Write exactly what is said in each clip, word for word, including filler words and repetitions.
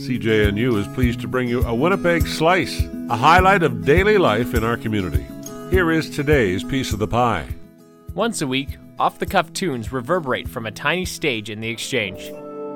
C J N U is pleased to bring you a Winnipeg Slice, a highlight of daily life in our community. Here is today's piece of the pie. Once a week, off-the-cuff tunes reverberate from a tiny stage in the Exchange.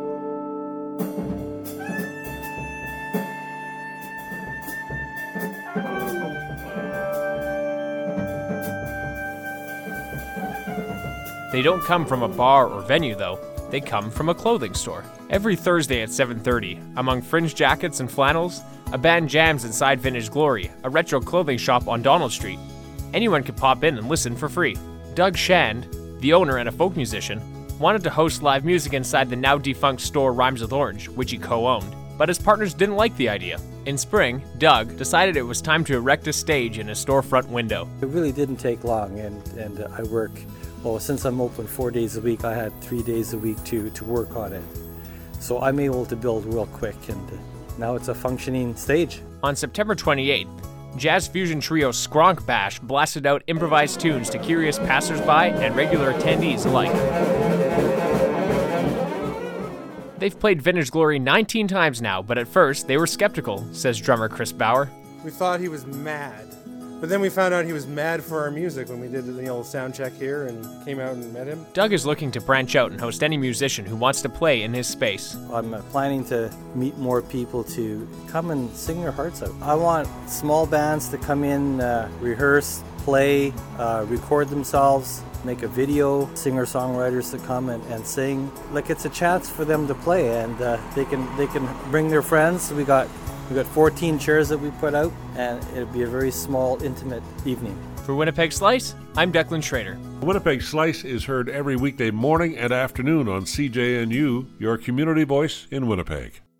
They don't come from a bar or venue, though. They come from a clothing store. Every Thursday at seven thirty, among fringe jackets and flannels, a band jams inside Vintage Glory, a retro clothing shop on Donald Street. Anyone could pop in and listen for free. Doug Shand, the owner and a folk musician, wanted to host live music inside the now-defunct store Rhymes with Orange, which he co-owned. But his partners didn't like the idea. In spring, Doug decided it was time to erect a stage in his storefront window. It really didn't take long, and, and I work, well, since I'm open four days a week, I had three days a week to, to work on it. So I'm able to build real quick, and now it's a functioning stage. On September twenty-eighth, jazz fusion trio Skronk Bash blasted out improvised tunes to curious passersby and regular attendees alike. They've played Vintage Glory nineteen times now, but at first they were skeptical, says drummer Chris Bauer. We thought he was mad, but then we found out he was mad for our music when we did the old sound check here and came out and met him. Doug is looking to branch out and host any musician who wants to play in his space. I'm planning to meet more people to come and sing their hearts out. I want small bands to come in, uh, rehearse, play, uh, record themselves, make a video, singer-songwriters to come and, and sing. Like, it's a chance for them to play, and uh, they can they can bring their friends. We got we got fourteen chairs that we put out, and it'll be a very small, intimate evening. For Winnipeg Slice, I'm Declan Schrader. Winnipeg Slice is heard every weekday morning and afternoon on C J N U, your community voice in Winnipeg.